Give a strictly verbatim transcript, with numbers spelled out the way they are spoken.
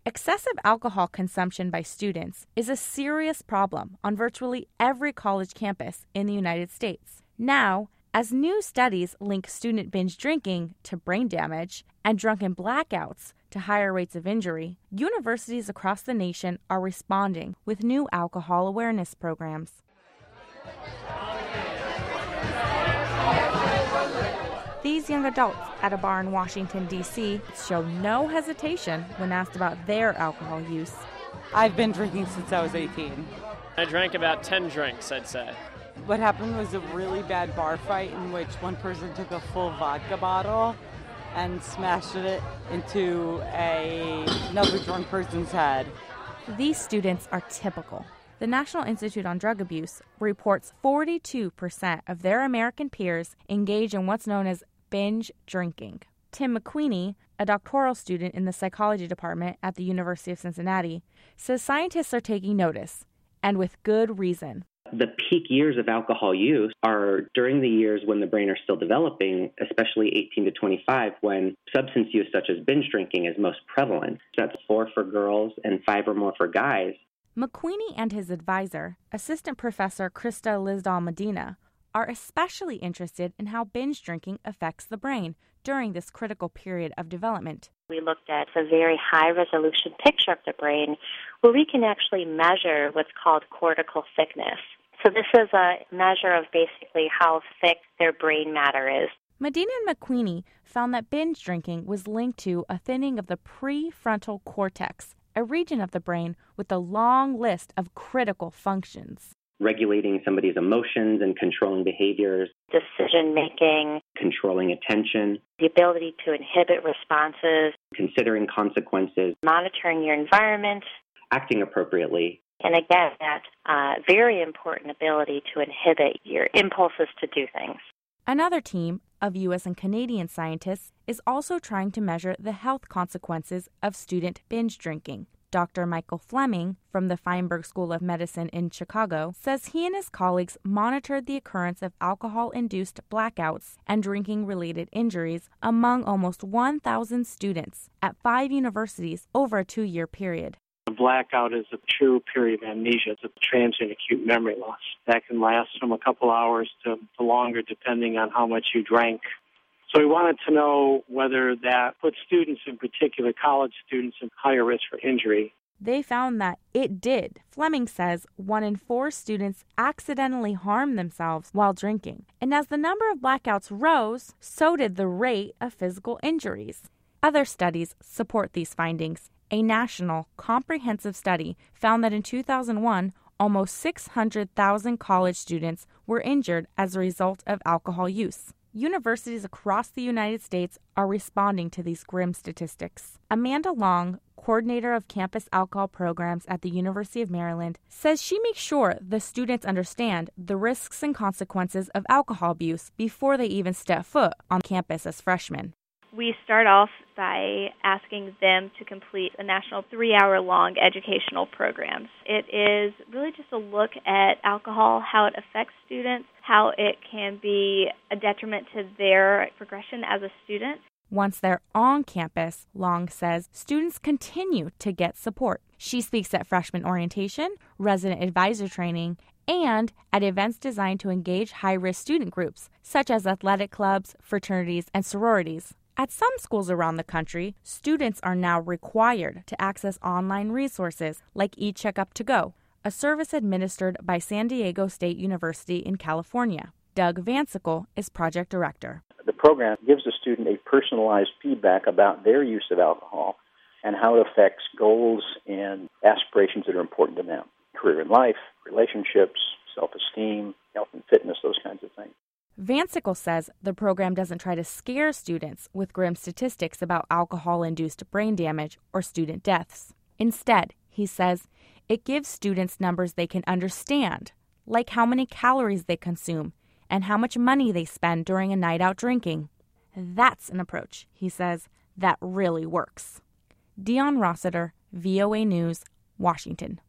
Excessive alcohol consumption by students is a serious problem on virtually every college campus in the United States. Now, as new studies link student binge drinking to brain damage and drunken blackouts to higher rates of injury, universities across the nation are responding with new alcohol awareness programs. These young adults at a bar in Washington, D C show no hesitation when asked about their alcohol use. I've been drinking since I was eighteen. I drank about ten drinks, I'd say. What happened was a really bad bar fight in which one person took a full vodka bottle and smashed it into a, another drunk person's head. These students are typical. The National Institute on Drug Abuse reports forty-two percent of their American peers engage in what's known as binge drinking. Tim McQueenie, a doctoral student in the psychology department at the University of Cincinnati, says scientists are taking notice, and with good reason. The peak years of alcohol use are during the years when the brain are still developing, especially eighteen to twenty-five, when substance use such as binge drinking is most prevalent. That's four for girls and five or more for guys. McQueenie and his advisor, assistant professor Krista Lisdahl Medina, are especially interested in how binge drinking affects the brain during this critical period of development. We looked at a very high-resolution picture of the brain where we can actually measure what's called cortical thickness. So this is a measure of basically how thick their brain matter is. Medina and McQueenie found that binge drinking was linked to a thinning of the prefrontal cortex, a region of the brain with a long list of critical functions. Regulating somebody's emotions and controlling behaviors. Decision-making. Controlling attention. The ability to inhibit responses. Considering consequences. Monitoring your environment. Acting appropriately. And again, that uh, very important ability to inhibit your impulses to do things. Another team of U S and Canadian scientists is also trying to measure the health consequences of student binge drinking. Doctor Michael Fleming from the Feinberg School of Medicine in Chicago says he and his colleagues monitored the occurrence of alcohol-induced blackouts and drinking-related injuries among almost one thousand students at five universities over a two-year period. A blackout is a true period of amnesia. It's a transient acute memory loss. That can last from a couple hours to, to longer depending on how much you drank. So we wanted to know whether that puts students, in particular college students, in higher risk for injury. They found that it did. Fleming says one in four students accidentally harmed themselves while drinking. And as the number of blackouts rose, so did the rate of physical injuries. Other studies support these findings. A national, comprehensive study found that in two thousand one, almost six hundred thousand college students were injured as a result of alcohol use. Universities across the United States are responding to these grim statistics. Amanda Long, coordinator of campus alcohol programs at the University of Maryland, says she makes sure the students understand the risks and consequences of alcohol abuse before they even step foot on campus as freshmen. We start off by asking them to complete a national three-hour-long educational program. It is really just a look at alcohol, how it affects students, how it can be a detriment to their progression as a student. Once they're on campus, Long says students continue to get support. She speaks at freshman orientation, resident advisor training, and at events designed to engage high-risk student groups, such as athletic clubs, fraternities, and sororities. At some schools around the country, students are now required to access online resources like eCheckup to Go, a service administered by San Diego State University in California. Doug Vansicle is project director. The program gives the student a personalized feedback about their use of alcohol and how it affects goals and aspirations that are important to them. Career in life, relationships, self-esteem, health and fitness, those kinds of things. Vansicle says the program doesn't try to scare students with grim statistics about alcohol-induced brain damage or student deaths. Instead, he says, it gives students numbers they can understand, like how many calories they consume and how much money they spend during a night out drinking. That's an approach, he says, that really works. Dion Rossiter, V O A News, Washington.